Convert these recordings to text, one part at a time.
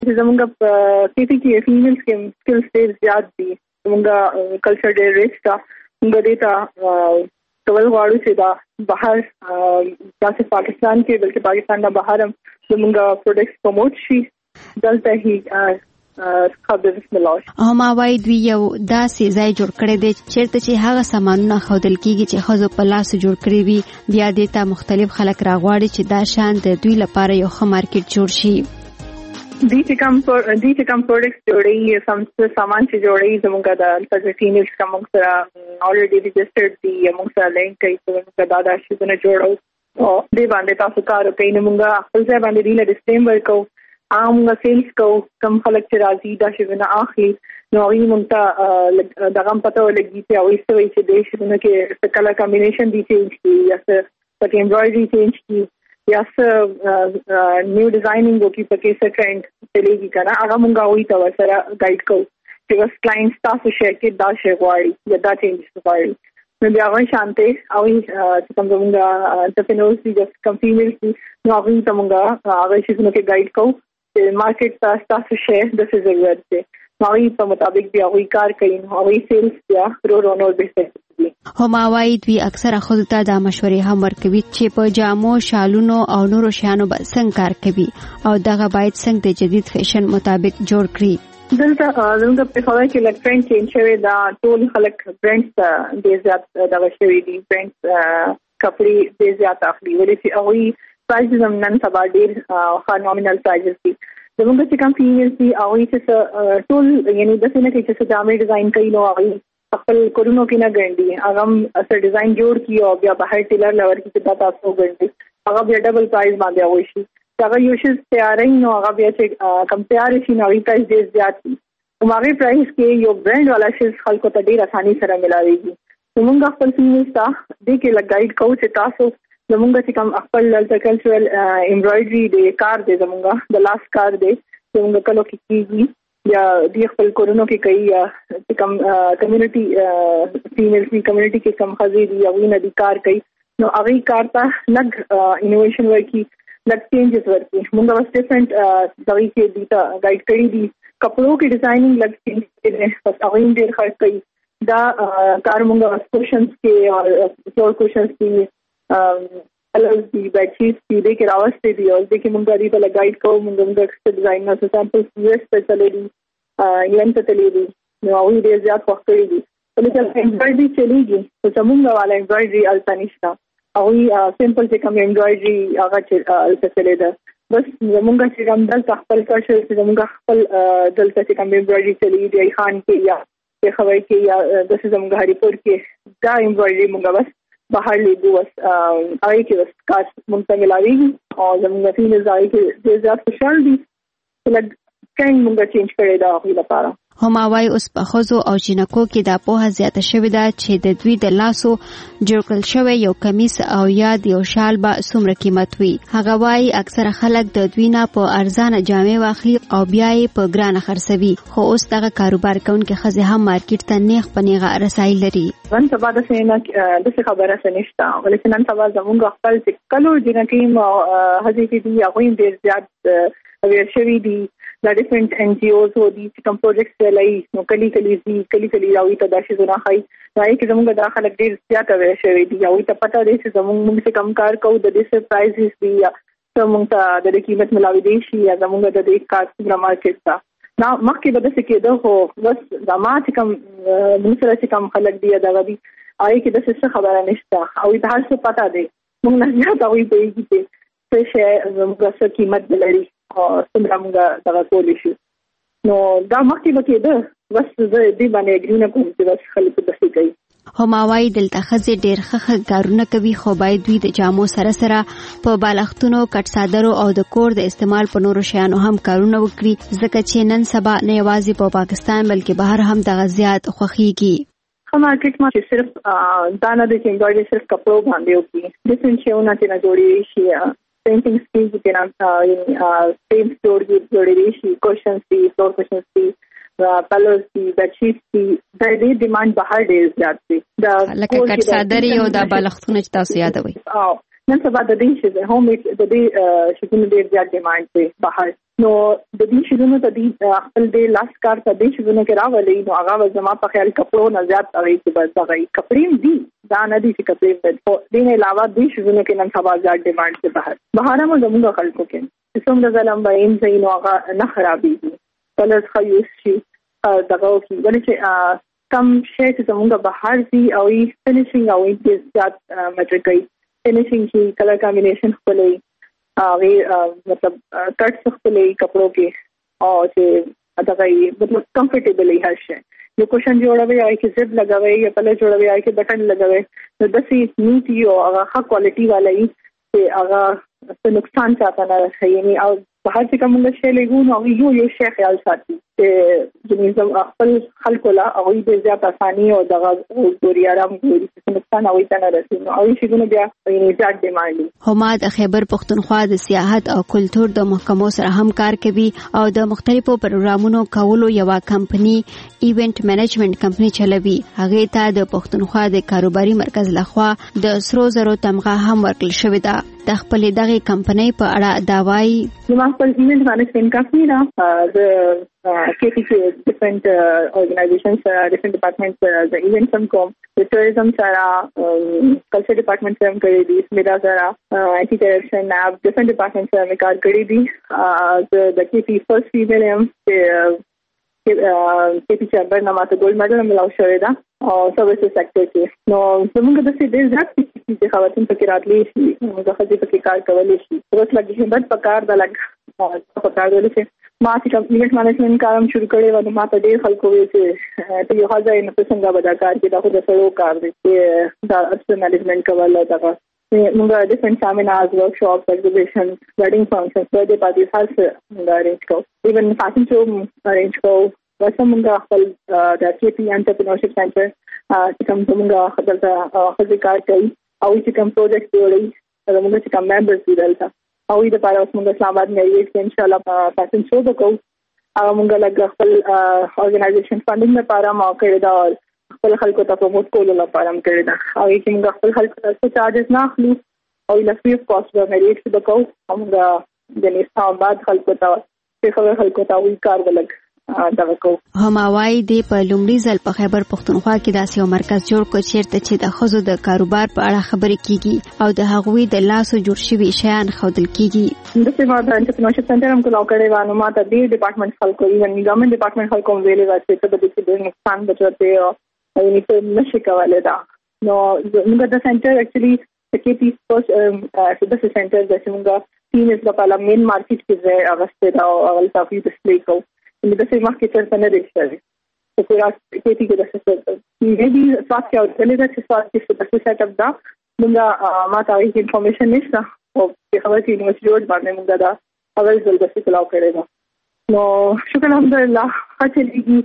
چې زمونږ کېفي کې فیمیلز کې سکلز ډېر زیات دي. زمونږ کلچر ډېر ریچ ده. موږ دې ته کول غواړو چې دا بهر داسې پاکستان کې بلکې پاکستان نه بهر هم زمونږ پروډکټس پروموټ شي. دلته هی هما وای دوی یو داسې ځای جوړ کړی دی چیرته چې هغه سامانونه ښودل کیږي چې ښځو په لاس جوړ کړی وي. بیا دې ته مختلف خلک راغواړي چې دا شان د دوی لپاره یو ښه مارکیټ جوړ شي. دې چې کوم پروډکټس جوړي سامان چې جوړي زموږ د فیمیلز کوم سره already registered دي موږ سره لینک کوي چې دا شي نه جوړو او دې باندې تاسو کار کوي نو موږ خپل ځای باندې ډیله ډیسپلې ورکو عام سیلز کو کم خلک چې راځي دا شي نه اخلي نو وی مونږ ته دغه پته ولګي چې او ایسته وي چې د شي نه کې کلر کمبینیشن دي چینج کی یا څه پکې امبرايډري چینج کی یا څه نیو ډیزاینینګ وکي پکې څه ټرند چلیږي کنه هغه مونږ وی ته سره گایډ کو چې بس کلاینټ تاسو شي کې دا شي غواړي یا دا چینج غواړي نو بیا غوښ شانته او چې کوم زموږ انټرپرینورز دي چې کوم فیمیلز دي نو هغه ته مونږ هغه شي نو کې گایډ کو مارکیټ تاسو شي د څه ضرورت دی نوې په مطابق بیا وی کار کوي نوې سیلز بیا ورونو به څه هما وای دوی اکثره خود ته د مشورې هم ورکوي چې په جامو شالونو او نورو شیانو به څنګه کار کوي او دغه باید څنګه د جدید فیشن مطابق جوړ کړي. دلته زموږ په خبره کې لک ټرند چینج شوی دا ټول خلک برانډز ډېر زیات دغه شوی دي برانډز کپڑے ډېر زیات اخلي ولې چې هغه پرایسز هم نن سبا ډېر نومینل پرایسز دي. زموږ چې کوم فیمیلز دي هغه چې ټول یعنی د څه نه کې چې جامې ډیزاین کوي نو هغه خپل کورونو کې نه ګڼي هغه اصل ډیزاین جوړ کیو بیا بهر ټیلر لور کې چې تاسو ګڼي هغه بیا ډبل پرایس باندې وایي شي هغه یو شی تیارې نو هغه بیا چې کمپیار شي نو هغه پرایس ډېر زیات دي هغه پرایس کې یو برانډ والا شی خلکو ته ډېر اساني سره ملاويږي. موږ خپل فیمیلز ته دې کې لګایډ کوو چې تاسو زمونږ چې کوم خپل کلچرل امبرايډري د کار دی زمونږ د لاس کار دی زمونږ کلو کې کیږي یا د خپل کورونو کې کوي یا چې کوم کمیونټي فیمیل کمیونټي کې کوم خزي دی او نه دي کار کوي نو هغه کار ته لګ انوویشن ورکی لګ چینجز ورکی موږ واس ډیفرنٹ دغه کې دی ته گایډ کړی دي کپړو کې ډیزاینینګ لګ چینج کړي بس هغه ډېر خرڅ کوي دا کار موږ کوشنز کې او فلور کوشنز کې کلرز دی بیڈ شیټس دی کې راوستي دي او د کې موږ دې ته گایډ کوو موږ ډیزاین نو سامپلز یوس ته چلے دي یان ته چلے دي نو او دې زیات وخت کوي دي ولې چې امبرايډري چلیږي چې موږ والا امبرايډري الټانیشتا او سمپل چې کوم امبرايډري هغه چې چلے ده بس موږ چې کوم دلته خپل کارشل چې موږ خپل دلته چې کوم امبرايډري چلیږي دی خان کې یا خوي کې یا د زموږ هریپور کې دا امبرايډري موږ بس بهر لیدو وس آی کې وس کار مونږ ته ملاوي او زموږ فیمیلز آی کې ډېر زیات خوشحال دي لکه څنګه موږ چینج کړی دا خو لپاره هما وای اوس په خوځو او جنکو کې دا په زیاته شوې ده چې د دوی د لاسو جوړ کړل شوی یو کمیس او یا د یو شال به څومره قیمت وي. هغه وای اکثره خلک د دوی نه په ارزانه جامې واخلي او بیا یې په ګرانه خرڅوي خو اوس دغه کاروبار کوونکي ښځې هم مارکیټ ته نیغ په نیغه رسایي لري. نن سبا د خبره نشته ولې نن سبا زموږ خپل کلو جنکی هغه دي هغه ډېر زیات اویر شوی دي دا ډیفرنٹ ان جی اوز هو دي چې کوم پروجیکټس لای نو کلی راوي ته داسې زونه خای راي کې زموږ د خلک ډیر زیات اویر شوی دي او ته پته دی چې زموږ څه کم کار کوو د دې سرپرایزز دي یا زموږ ته د قیمت ملاوي دي شي یا زموږ د دې کار څخه مارکیټ تا نو مخکې به څه کېده هو بس د ما چې کوم موږ سره چې کوم خلک دی دا غوي آی کې د څه خبره نشته او د هر څه پته دی موږ نه زیات اوی دی چې څه شي زموږ څه قیمت لري او څنګه موږ دا کولای شو نو دا مخکې وکړه بس دې باندې اګریونه کوم چې بس خلک د څه کوي. هما وای دلته خزه ډېر ښه کارونه کوي خو باید دوی د جامو سره سره په بالښتونو کټ صادرو او د کور د استعمال په نورو شیانو هم کارونه وکړي ځکه چې نن سبا نه یوازې په پاکستان بلکې بهر هم د غزيات خوخيږي. مارکیټ ما چې صرف دانه د امبرايډري صرف کپړو باندې وکړي ډیفرنٹ شیونه چې نه جوړي شي پینټینګز کې چې نه سیم جوړي شي کوشنز دي فلور کوشنز دي پلوز دي بیڈ شیټس دي د دې ډیماند بهر ډیر زیات دي دا لکه کټ صادري او د بالښتونو چې تاسو یادوي نن سبا د دې چې هوم میډ د دې شګونو ډېر زیات ډیمانډ دی بهر. نو د دې شګونو ته د خپل د لاس کار ته د شګونو کې راولي نو هغه زما په خیال کپړو نه زیات هغه چې بس هغه کپړې دي دا نه دي چې کپړې په دې نه علاوه د شګونو کې نن سبا زیات ډیمانډ دی بهر هم زموږ خلکو کې څومره ځلم به ایم زین او هغه نه خرابېږي کلر خیوس شي دغه کې ولې چې کم شی چې زموږ بهر دي او یې فینیشینګ او یې زیات مټریکي فینیشینګ کې کلر کمبینیشن خپلې مطلب کټ خپلې کپړو کې او چې دغه مطلب کمفورټیبل هي هر شي یو کوشن جوړوي او کې زب لګوي یا پله جوړوي او کې بٹن لګوي نو داسې نیټ یو هغه ښه کوالټي والا یي چې هغه څه نقصان چاته نه رسېږي او بهر چې کوم شی لګون او یو شی خیال ساتي چې جنیزم خپل خلکو لا او دې زیات اساني او دغه ګوري آرام ګوري چې نقصان او ته نه رسېږي او شي ګونه بیا یې زیات ډیمانډ. هماد خیبر پښتونخوا د سیاحت او کلچر د محکمو سره همکار کوي او د مختلفو پروګرامونو کولو یو کمپنی ایونت منیجمنت کمپنی چلوي. هغه ته د پښتونخوا د کاروباري مرکز لخوا د سرو زرو تمغه هم ورکړل شوې ده. د خپل دغه کمپنی په اړه دا وایي زما خپل ایونت منیجمنت کمپنی دا د KPC different organizations different departments the events کوم د tourism سره culture department سره کړی دي میرا سره anti corruption lab different departments سره کار کړی دي د KPC first female KPC چیمبر نه ماته ګولډ میډل ملاو شوی دا او سروسز سېکټر کې نو زموږ د څه ډېر زیات چې خواتین پکې راتلې شي موږ خځې پکې کار کولای شي اوس لږ هیڅ په کار د لګ په کار ولې چې ما چې ایونت مینجمنت کارم شروع کړی و نو ما ته ډېر خلکو وی چې ته یو ځای نه څنګه به دا کار کې دا خو د سړو کار دی چې دا ارشد مینجمنت کول دا موږ ډیفرنٹ سیمینارز ورکشاپس ایگزیبیشن ویډینګ فنکشنز برډے پارټیز هر څه موږ ارینج کوو ایون فیشن شو ارینج کوو واسه موږ خپل د KP انټرپرینورشپ سنټر چې کوم موږ خپل خپل کار کوي او چې کوم پروجیکټ جوړوي موږ چې کوم ممبرز دي دلته او د لپاره اوس موږ اسلام آباد کې یو ان شاء الله فیشن شو وکړو او موږ لږ خپل اورګنایزیشن فاندینګ لپاره ما کړی دا خپل خلکو ته پروموټ کولو لپاره کړی دا او چې موږ خپل خلکو ته چارجز نه اخلو او له فری کاست باندې ریټ وکړو موږ د اسلام آباد خلکو ته په خلکو ته وی کار ولګ هماوای دی په لومړي ځل په خیبر پښتونخوا کې داسې یو مرکز جوړ کړ چې د ښځو د کاروبار په اړه خبرې کیږي او د هغوی د لاسو جوړ شوي شیان ښودل کیږي. د سیمه د انټرپرینورشپ سنټر هم کولاو کړی و نو ما ته د ډپارټمنټ خلکو ایون ګورنمنت ډپارټمنټ خلکو ویلې چې ته به د نقصان بچوته او یې ته نشي کولای دا نو موږ د سنټر اکچولی د KP فرست د سنټر د څنګه تین لپاره مین مارکیټ کې ځای اغسته دا او اول تاسو ډسپلی کو ان د سیمه کې تر څنګه ریښتیا او پورا KP کې د څه مې سات کې او د دې سات کې څه سیټ اپ دا موږ ما ته هیڅ انفارمیشن نشته او په خبره کې نو چې جوړ باندې موږ دا اول ځل د څه کلاو کړی دا نو شکر الحمدلله هڅه لګي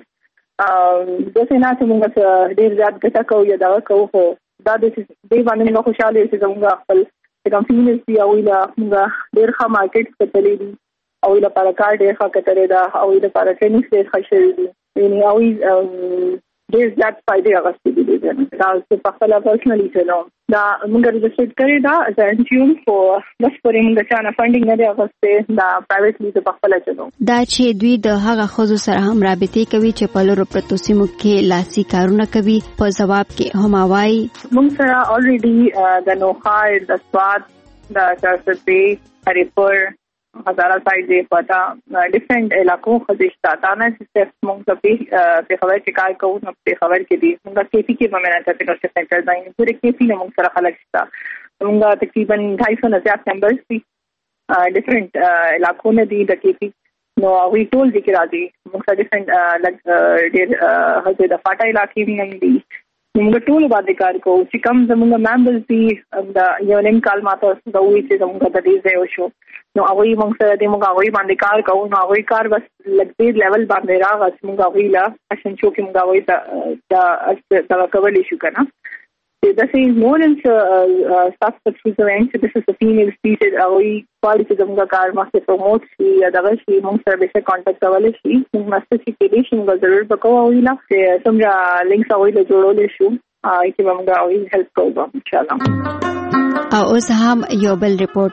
د څه نه چې موږ ډیر زیات ګټه کوو یا دا کوو خو دا د دې باندې نو خوشاله یو چې موږ خپل کمپنیز دی او موږ ډیر ښه مارکیټ ته تللی دي او لپاره کار ډیر ښه کتره دا او لپاره ټریننګ ډیر ښه شوی دی یعنی او ډیر زیات فائدې اغستې دي دا چې په خپل پرسنلی چلو دا موږ رجسټر کړی دا as NGO for بس پرې موږ چانه فاندینګ نه دی اغستې دا پرایویټلی په خپل چلو دا چې دوی د هغه ښځو سره هم رابطې کوي چې په لورو پرتو سیمو کې لاسي کارونه کوي په جواب کې هماوای موږ سره الریډي د نوخار د سواد د چارسدې هریپور هزاره سایډ دی پتا ډیفرنٹ علاقو خدشتا تا نه صرف موږ په خبر کې کار کوو نو په خبر کې دي موږ KP کې باندې انټرپرینورشپ سنټر ځای پورې KP نه موږ سره خلک شته موږ تقریبا 250 نه زیات ممبرز دي ډیفرنٹ علاقو نه دي د KP نو وی ټول ذکر راځي موږ سره ډیفرنٹ ډیر هغه د فاټا علاقې هم دي موږ ټول باندې کار کوو چې کوم زموږ ممبرز دي دا یو لین کال ماته دا وی چې زموږ د دې ځای شو نو هغه موږ سره د موږ هغه باندې کار کوو نو هغه کار بس لګ لیول باندې راغس موږ هغه لا عشان شو کې موږ هغه دا کولای شو کنه دا سي مور ان staff subscription this is the female species هغه quality زموږ کار مخه پروموټ شي یا دا شي موږ سره به کانټیکټ کولای شي موږ مستې کې دې شي موږ ضرور وکړو ویلا چې څنګه لینکس هغه له جوړول شو چې موږ هغه هیلپ کوو ان شاء الله. او اوس هم یو بل ریپورت.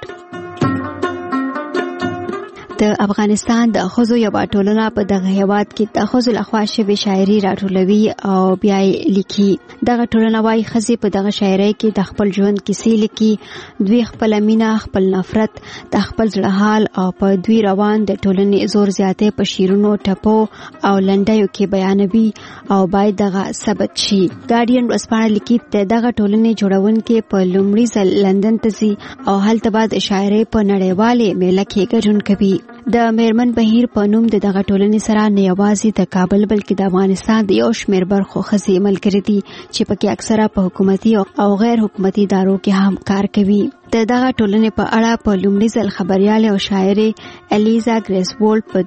د افغانستان د ښځو یوه ټولنه په دغه هیواد کې د ښځو لخوا شوې شاعري راټولوي او بیا یې لیکي. دغه ټولنه وایي ښځې په دغه شاعرۍ کې د خپل ژوند کیسې لیکي. دوی خپله مینه، خپل نفرت، د خپل زړه حال او په دوی روان د ټولنې زور زیاتۍ په شعرونو، ټپو او لنډیو کې بیانوي او باید دغه ثبت شي. ګارډین ورځپاڼه لیکي د دغه ټولنې جوړونکي په لومړي ځل لندن ته ځي او هلته به د شاعرۍ په نړیوالې میله کې ګډون کوي. د میرمن بهیر په نوم د دغه ټولنې سره نه یوازې د کابل بلکې د افغانستان د یو شمېر برخو ښځې ملګرې دي چې پکې اکثره په حکومتي او غیر حکومتي ادارو کې هم کار کوي. د دغه ټولنې په اړه په لومړي ځل خبريال او شاعره الیزا ګریسولډ په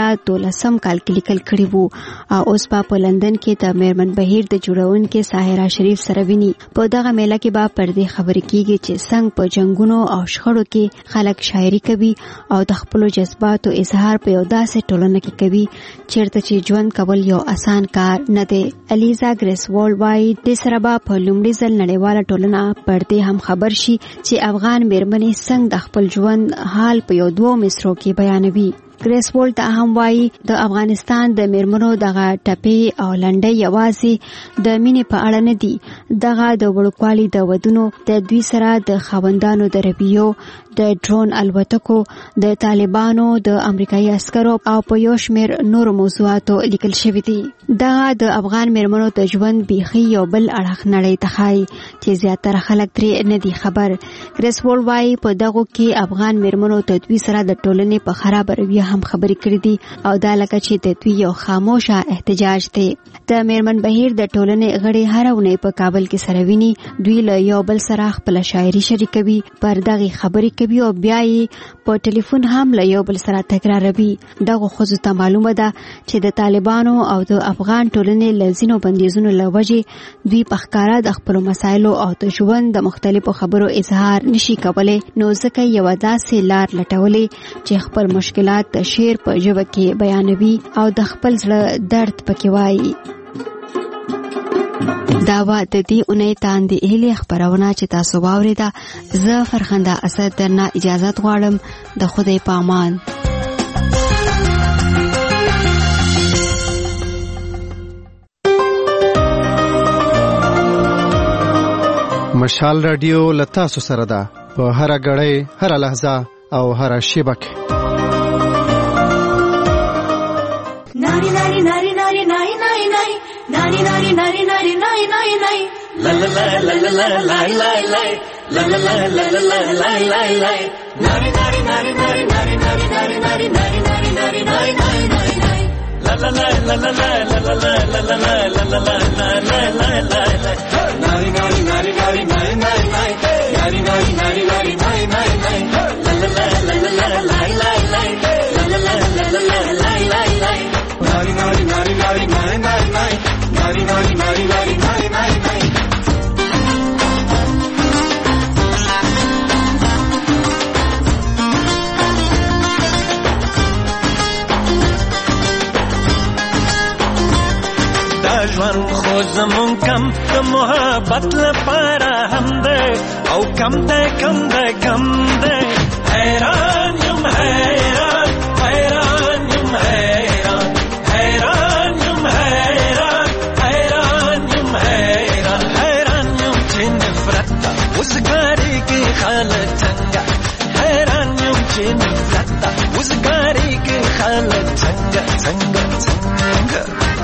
2012 کال کې لیکل کړي وو او اوس په لندن کې د میرمن بهیر د جوړونکو ساحره شریف سره ویني. په دغه میله کې به پر دې خبرې کیږي چې څنګه په جنگونو او شخړو کې خلک شاعري کوي او د خپل جذباتو اظهار په یو داسې ټولنه کې کوي چیرته چې ژوند کول یو آسان کار نه دی. الیزا ګریسولډ وايي د سره به په لومړي ځل نړیواله ټولنه پر دې هم خبر شي چې افغان میرمنې څنګه د خپل ژوند حال په یو دوه مصرو کې بیانوي. ګریسولډ ته هم وایي د افغانستان د میرمنو دغه ټپې او لنډۍ یوازې د مینې په اړه نه دي. دغه د وړوکوالي د ودونو، د دوی سره د خاوندانو د رویو، د ډرون الوتکو، د طالبانو، د امریکایي عسکرو او په یو شمېر نورو موضوعاتو لیکل شوي دي. دغه د افغان میرمنو د ژوند بیخي یو بل اړخ نړۍ ته ښایي چې زیاتره خلک ترې نه دي خبر. ګریسولډ وایي په دغو کې افغان میرمنو د دوی سره د ټولنې په خراب رویه هم خبرې کړې دي او دا لکه چې د دوی یو خاموشه احتجاج دی. د میرمن بهیر د ټولنې غړي هر اونۍ په کابل کې سره ویني. دوی له یو بل سره خپل شاعري شریکوي، پر دغه خبرې کوي او بیا یې په ټلیفون هم له یو بل سره تکراروي. دغه ښځو ته معلومه ده چې د طالبانو او د افغان ټولنې له ځینو بندیزونو له وجې دوی په ښکاره د خپلو مسایلو او د ژوند د مختلفو خبرو اظهار نشي کولی، نو ځکه یوه داسې لار لټولې چې خپل مشکلات د شعر په ژبه کې بیانوي او د خپل زړه درد پکې وایي. دا و د دې اونۍ تاندې هیلې خبرونه چې تاسو واورېده. زه فرخنده اسد درنه اجازه غواړم. د خدای په امان. مشال رادیو لتاسو سره ده په هر غړې، هر لحظه او هر شیبه کې. nari nari nari nari nari nari nari nari nari nari nari nari nari nari la la la la la la la la la la la la la la la la la la nari nari nari nari nari nari nari nari nari nari nari nari nari nari la la la la la la la la la la la la la la la la la la nari nari nari nari nari nari nari nari nari nari nari nari nari la la la la la la la la la la la la la la la la la la nari nari nari nari nari nari nari nari nari nari nari nari nari ژوند خو زمون کم د محبت لپاره هم ده او کم ده کم ده کم ده حیران یم حیران حیران یم حیران حیران یم حیران حیران یم حیران حیران یم چې نفرت ده وزګاری کې خالق څنګه حیران یم چې نفرت ده وزګاری کې خالق څنګه څنګه څنګه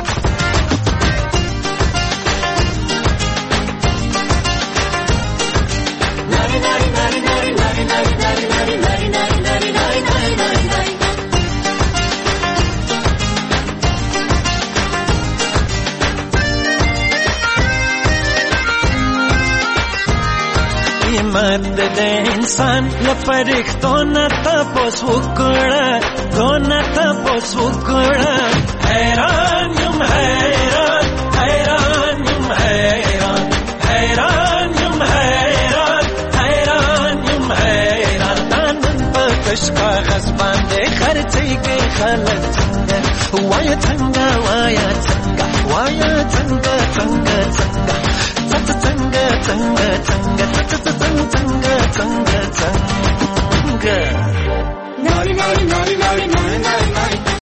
مرد د انسان لپاره نه تاسو وکړه دونه تاسو وکړه حیران یم حیران حیران یم حیران حیران یم حیران حیران یم حیران نن په کش کاغذ باندې خرڅېږي خلک څنګه وای څنګه وای څنګه وای څنګه څنګه څنګه Nari nari nari nari nari nari nari